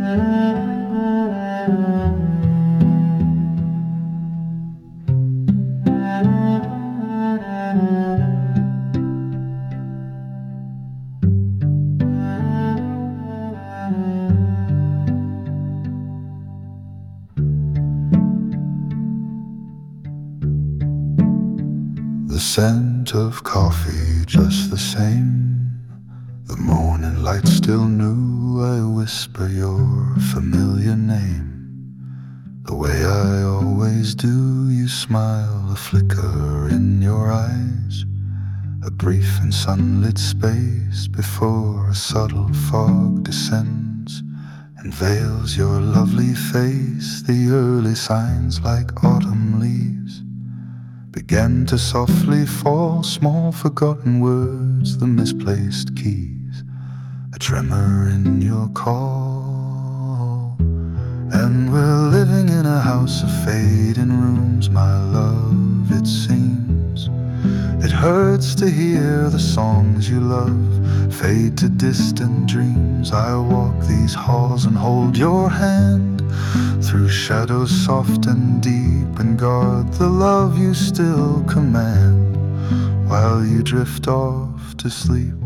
The scent of coffee just the same. The morning light still new. I whisper your familiar name. The way I always do. You smile, a flicker in your eyes, a brief and sunlit space before a subtle fog descends and veils your lovely face. The early signs like autumn leaves began to softly fall, small forgotten words, the misplaced keys, a tremor in your call. And we're living in a house of fading rooms, my love, it seems. It hurts to hear the songs you love fade to distant dreams. I walk these halls and hold your hand through shadows soft and deep, and guard the love you still command while you drift off to sleep.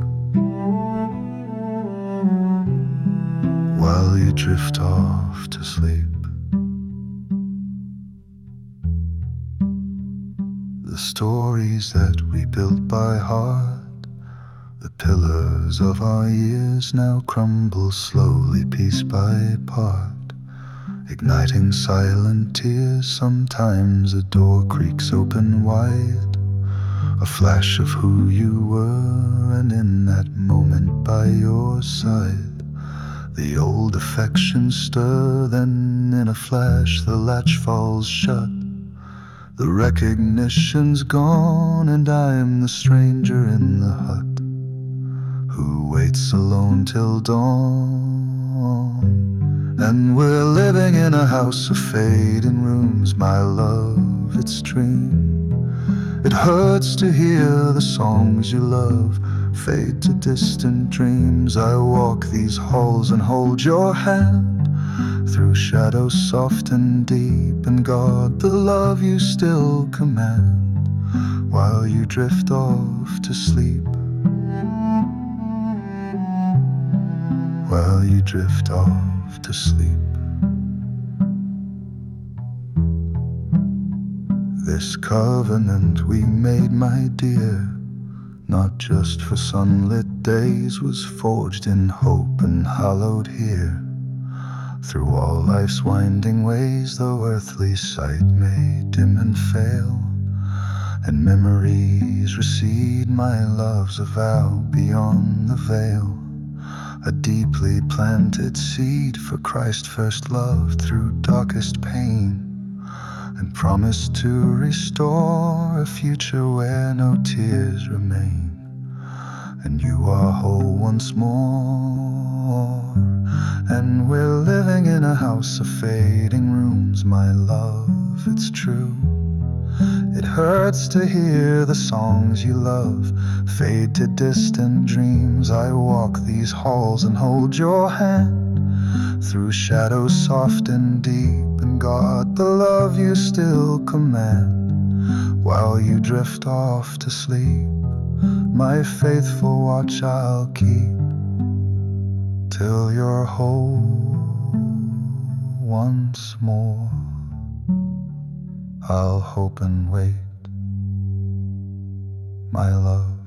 While you drift off to sleep. The stories that we built by heart, the pillars of our years, now crumble slowly piece by part, igniting silent tears. Sometimes a door creaks open wide, a flash of who you were, and in that moment by your side the old affections stir. Then in a flash the latch falls shut, the recognition's gone, and I'm the stranger in the hut who waits alone till dawn. And we're living in a house of fading rooms, my love, it's dream. It hurts to hear the songs you love fade to distant dreams. I walk these halls and hold your hand through shadows soft and deep, and guard the love you still command while you drift off to sleep. While you drift off to sleep. This covenant we made, my dear, not just for sunlit days, was forged in hope and hallowed here. Through all life's winding ways, though earthly sight may dim and fail, and memories recede, my love's a vow beyond the veil, a deeply planted seed for Christ's first love through darkest pain, and promise to restore a future where no tears remain, and you are whole once more. And we're living in a house of fading rooms, my love, it's true. It hurts to hear the songs you love fade to distant dreams. I walk these halls and hold your hand through shadows soft and deep, and guard the love you still command while you drift off to sleep. My faithful watch I'll keep till you're whole once more. I'll hope and wait, my love.